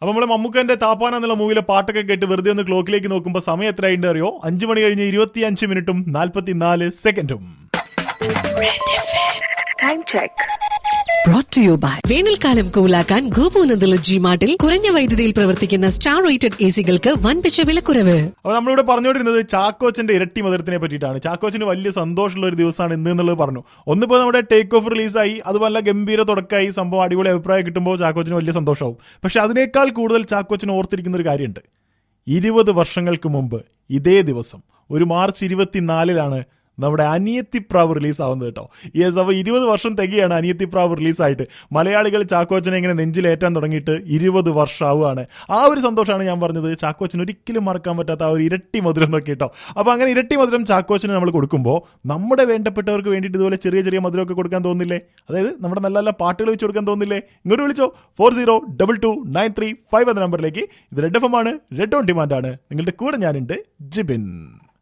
അപ്പൊ നമ്മളെ മമ്മൂക്കന്റെ താപ്പാന എന്നുള്ള മൂവിയിലെ പാട്ടൊക്കെ കേട്ട് വെറുതെ ഒന്ന് ക്ലോക്കിലേക്ക് നോക്കുമ്പോൾ സമയം എത്രയുണ്ട് അറിയോ? 5 മണി കഴിഞ്ഞ് 25 മിനിറ്റും 44 സെക്കൻഡും. Time check. Brought to you by വേനൽക്കാലം കൂലാക്കാൻ ഗോപുനന്ദല ജിമാർട്ടിൽ കുറഞ്ഞ വൈദ്യുതിയിൽ പ്രവർത്തിക്കുന്ന സ്റ്റാർ റേറ്റഡ് എസികൾക്ക് വൻപിച്ച വിലക്കുറവ്. അപ്പോൾ നമ്മളിവിടെ പറഞ്ഞുകൊണ്ടിരുന്നത് ചാക്കോച്ചന്റെ ഇരട്ടി മധുരത്തിനെ പറ്റിയിട്ടാണ്. ചാക്കോച്ചന് വലിയ സന്തോഷമുള്ള ഒരു ദിവസമാണ് ഇന്ന് എന്നുള്ളത് പറഞ്ഞു. ഒന്നിപ്പോൾ നമ്മുടെ ടേക്ക് ഓഫ് റിലീസായി, അതുപോലെ ഗംഭീര തുടക്കമായി, സംഭവം അടിപൊളി അഭിപ്രായം കിട്ടുമ്പോൾ ചാക്കോച്ചന് വലിയ സന്തോഷമാവും. പക്ഷെ അതിനേക്കാൾ കൂടുതൽ ചാക്കോച്ചന് ഓർത്തിരിക്കുന്ന ഒരു കാര്യമുണ്ട്. 20 വർഷങ്ങൾക്ക് മുമ്പ് ഇതേ ദിവസം ഒരു മാർച്ച് 24 നമ്മുടെ അനിയത്തിപ്രാവ് റിലീസാവുന്നത് കേട്ടോ. യെസ്, അപ്പോൾ 20 വർഷം തികയാണ് അനിയത്തിപ്രാവ് റിലീസായിട്ട്. മലയാളികൾ ചാക്കോച്ചനെ ഇങ്ങനെ നെഞ്ചിലേറ്റാൻ തുടങ്ങിയിട്ട് 20 വർഷമാവുകയാണ്. ആ ഒരു സന്തോഷമാണ് ഞാൻ പറഞ്ഞത്. ചാക്കോച്ചന് ഒരിക്കലും മറക്കാൻ പറ്റാത്ത ആ ഒരു ഇരട്ടി മധുരം എന്നൊക്കെ കേട്ടോ. അപ്പോൾ അങ്ങനെ ഇരട്ടി മധുരം ചാക്കോച്ചന് നമ്മൾ കൊടുക്കുമ്പോൾ നമ്മുടെ വേണ്ടപ്പെട്ടവർക്ക് വേണ്ടിയിട്ട് ഇതുപോലെ ചെറിയ ചെറിയ മധുരമൊക്കെ കൊടുക്കാൻ തോന്നില്ലേ? അതായത് നമ്മുടെ നല്ല നല്ല പാട്ടുകൾ വെച്ച് കൊടുക്കാൻ തോന്നില്ലേ? ഇങ്ങോട്ട് വിളിച്ചോ 40222935 എന്ന നമ്പറിലേക്ക്. ഇത് റെഡ് FM ആണ്, റെഡ് ഓൺ ഡിമാൻഡ് ആണ്. നിങ്ങളുടെ കൂടെ ഞാനുണ്ട് ജിബിൻ.